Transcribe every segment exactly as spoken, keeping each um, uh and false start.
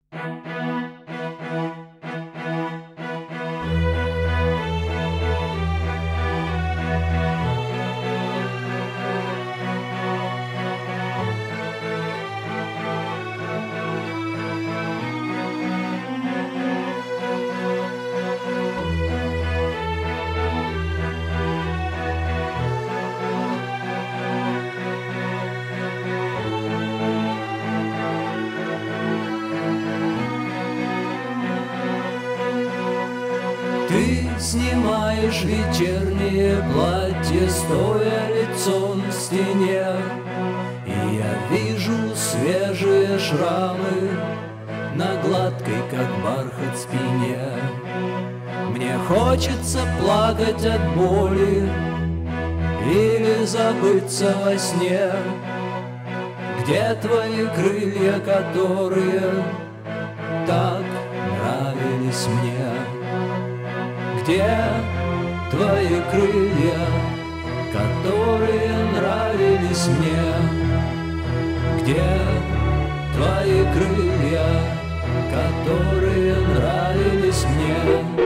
Ты снимаешь вечернее платье, стоя лицом к стене, и я вижу свежие шрамы на гладкой, как бархат, спине. Мне хочется плакать от боли или забыться во сне. Где твои крылья, которые так нравились мне? Где твои крылья, которые нравились мне? Где твои крылья, которые нравились мне?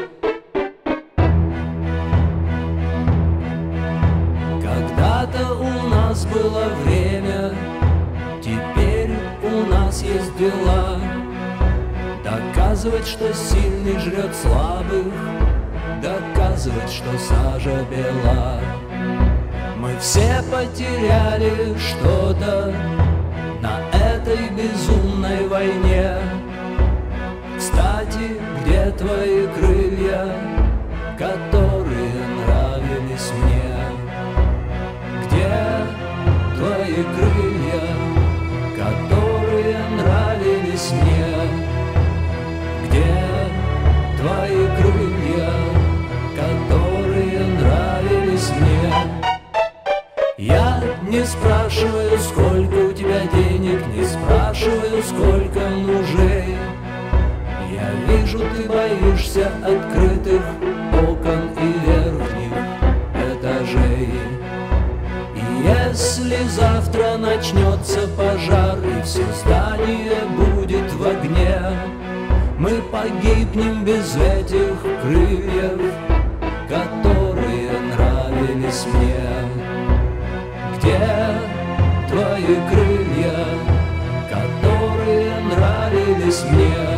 Когда-то у нас было время, теперь у нас есть дела. Доказывать, что сильный жрет слабых, доказывать, что сажа бела. Мы все потеряли что-то на этой безумной войне. Кстати, где твои крылья, которые нравились мне? Где твои крылья, которые нравились мне? Где твои крылья, которые нравились мне? Я не спрашиваю, сколько у тебя денег, не спрашиваю, сколько мужей. Я вижу, ты боишься открытых окон и верхних этажей. И если завтра начнется пожар и все здание будет в огне, мы погибнем без этих крыльев, которые нравились мне. Где твои крылья, которые нравились мне?